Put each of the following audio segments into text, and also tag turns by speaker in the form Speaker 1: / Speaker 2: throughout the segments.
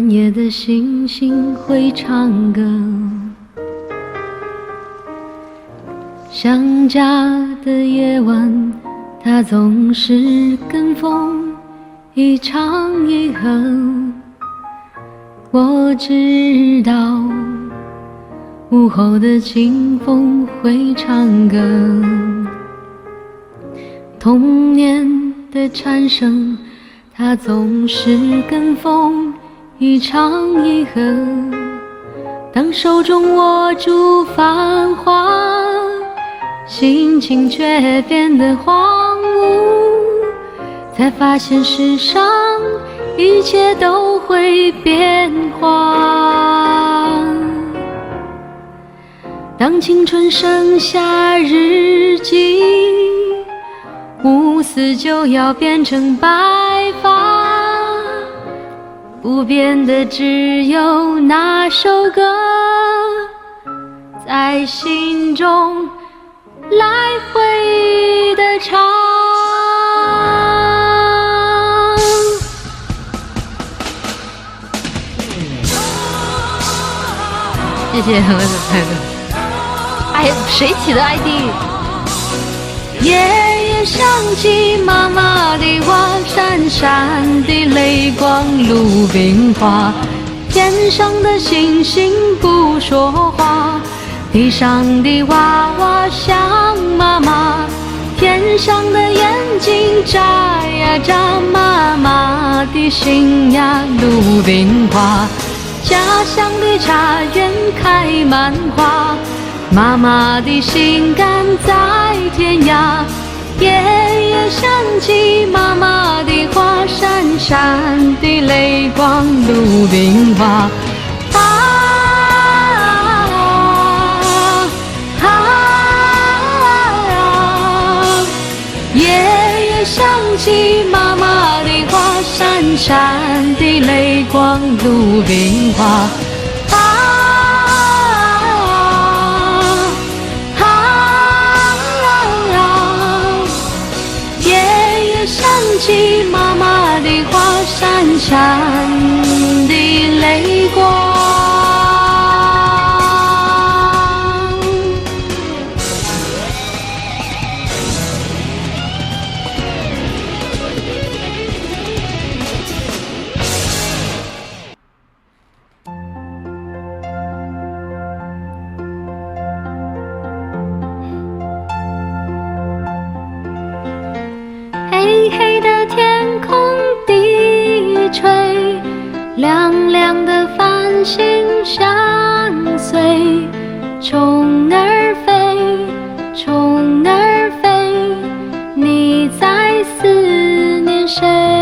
Speaker 1: 半夜的星星会唱歌，想家的夜晚，它总是跟风一唱一和。我知道午后的清风会唱歌，童年的蝉声，它总是跟风一唱一和。当手中握住繁华，心情却变得荒芜，才发现世上一切都会变化。当青春剩下日记，乌丝就要变成白发，不变的只有那首歌，在心中来回的唱。谢谢我的朋友。哎，谁起的 ID？ 夜夜想起妈妈的话，闪闪的泪光路边花，天上的星星不说话，地上的娃娃想妈妈，天上的眼睛眨呀眨，妈妈的心呀路边花，家乡的茶园开满花，妈妈的心肝在天涯。夜夜想起妈妈的话，闪闪的泪光路边花。夜夜想起妈妈的话，闪闪的泪光路边花。夜夜想起妈妈的话，闪闪的泪光。黑黑的天空低垂，亮亮的繁星相随，虫儿飞，虫儿飞，你在思念谁？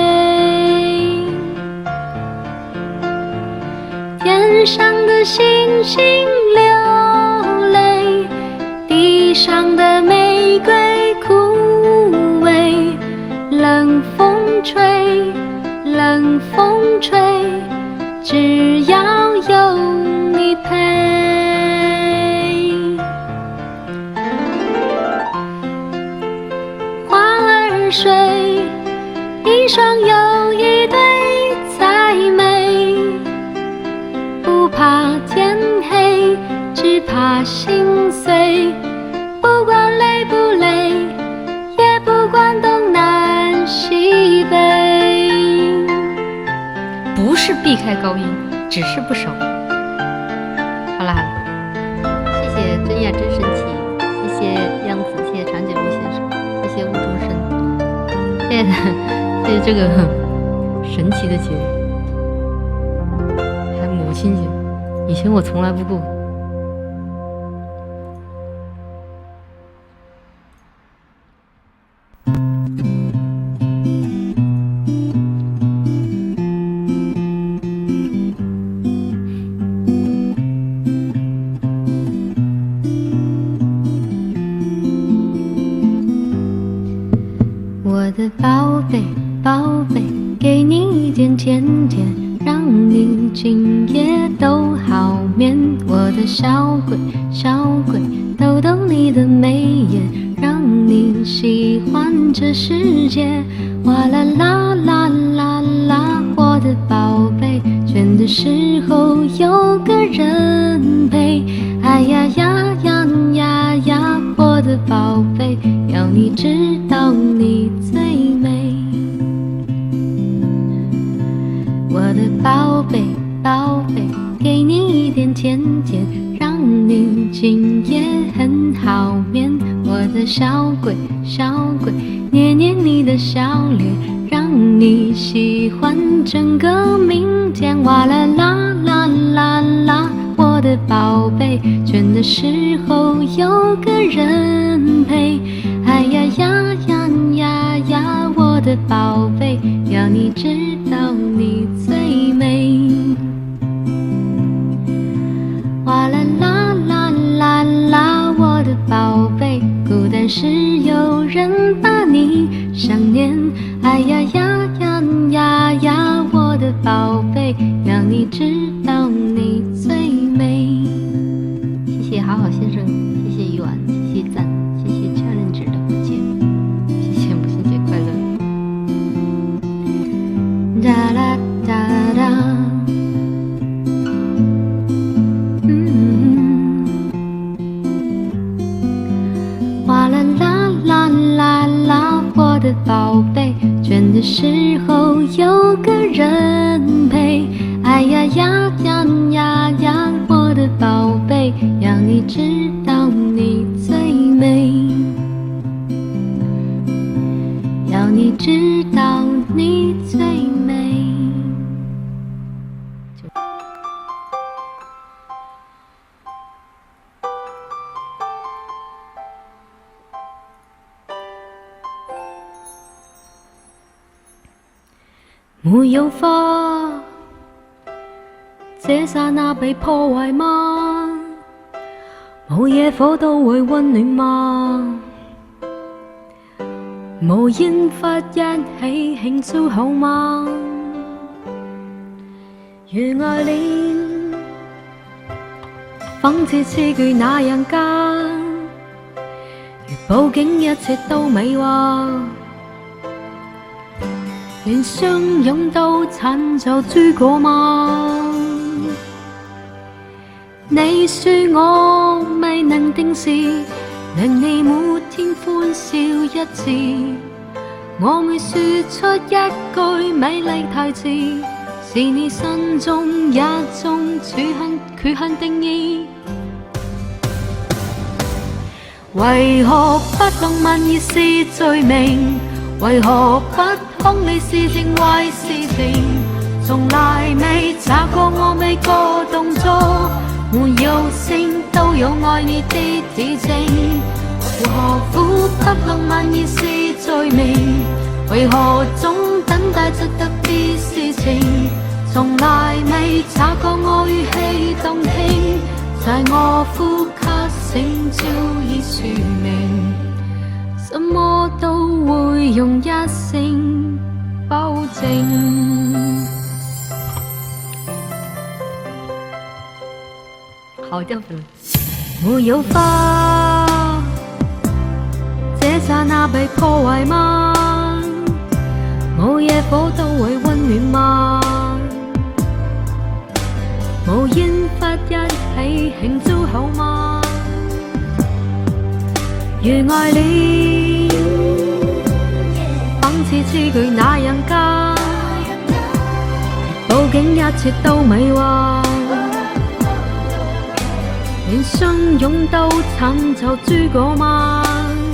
Speaker 1: 天上的星星流泪，地上的玫瑰枯萎，冷风吹，冷风吹，只要有你陪。花儿睡，一双又一对才美，不怕天黑，只怕心碎，不管累不累，也不管东南西北。不是避开高音，只是不熟。好啦，谢谢真雅真神奇，谢谢样子，谢谢长颈鹿先生，谢谢无中生，谢谢谢谢这个神奇的节日，还母亲节，以前我从来不过。我的宝贝，宝贝，给你一点甜甜，让你今夜都好眠。我的小鬼，小鬼，逗逗你的眉眼，让你喜欢这世界。哇啦啦啦啦啦，我的宝贝，倦的时候有个人陪。哎呀呀呀呀呀，我的宝贝，要你知道你最美。我的宝贝宝贝，给你一点甜甜，让你今夜很好眠。我的小鬼小鬼，捏捏你的小脸，让你喜欢整个明天。哇啦啦啦啦啦，我的宝贝，倦的时候有个人陪。哎呀呀呀呀呀，我的宝贝，要你知道你最美。哇啦啦啦啦啦，我的宝贝，孤单时有人把你想念。哎呀呀呀呀呀，我的宝贝，要你知道你最美。谢谢好好先生，谢谢玉婉，谢谢赞，谢谢 challenge 的不见，谢谢母亲节快乐。哒啦哒哒。哇啦啦啦啦啦，我的宝贝，倦的时候有个人陪。哎呀呀呀呀呀，我的宝贝，要你知道你最美，要你知道你最美。没有花，这刹那被破坏吗？冇野火都会温暖吗？无烟花一起庆祝好吗？如爱恋，仿似诗句那样假，如报警一切都美化。连相拥都惨就诸葛吗？你说我未能定时，令你每天欢笑一次。我未说出一句美丽台词，是你心中一种缺陷定义。为何不浪漫而是罪名？为何不空你是正坏是情？从来未查过我每个动作，没有声都有爱你的指证。为何苦不浪漫而是罪名？为何总等待着特别事情？从来未查过我语气动听，在我呼吸声早已说明。什么都会用一声保证。好掉粉了。没有花，这刹那被破坏吗？冇野火都会温暖吗？无烟花一起庆祝好吗？如爱恋，仿似诗句那样假，报警一切都美化，连相拥都惨就诸葛吗？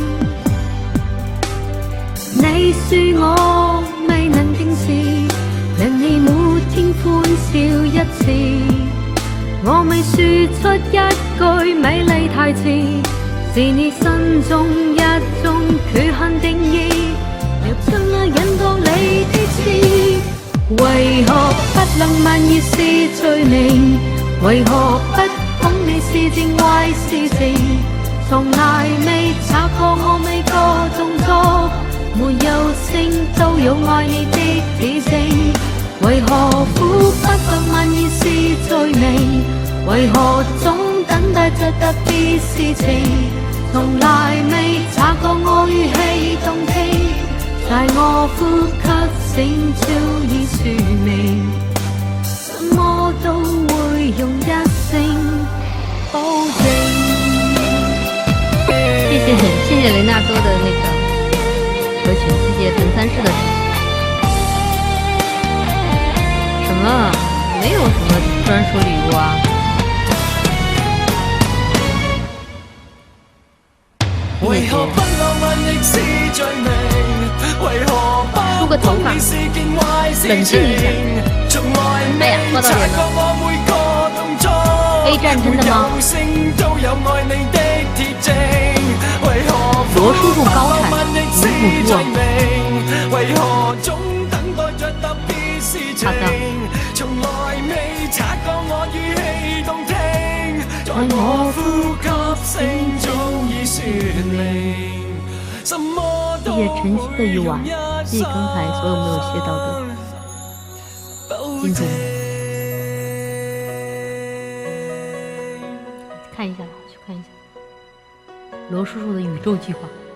Speaker 1: 你说我未能定时，令你每天欢笑一次。我未说出一句美丽台词，是你心中一种缺陷定义。若真爱引导你的事，为何不浪漫而是罪名？为何不恐你是正坏是情？从来未察觉我每个动作，没有声都有爱你的指证。为何苦不浪漫而是罪名？为何总等待着特别事情？从来未察觉我语气动听，在我呼吸声早已说明。什么都會用一聲否定。謝謝雷納多的那個歌曲，謝謝藤三世的什麼？沒有什麼專屬禮物啊。為何不浪漫亦是罪名？為何梳個頭髮，冷靜一下。哎呀，說到臉了。A 站真的嗎？羅叔叔高產，母豬啊！好的。為我呼吸聲早已說明。謝謝晨曦的一晚，謝謝剛才所有沒有謝到的金主。看一下吧，去看一下羅叔叔的宇宙計劃。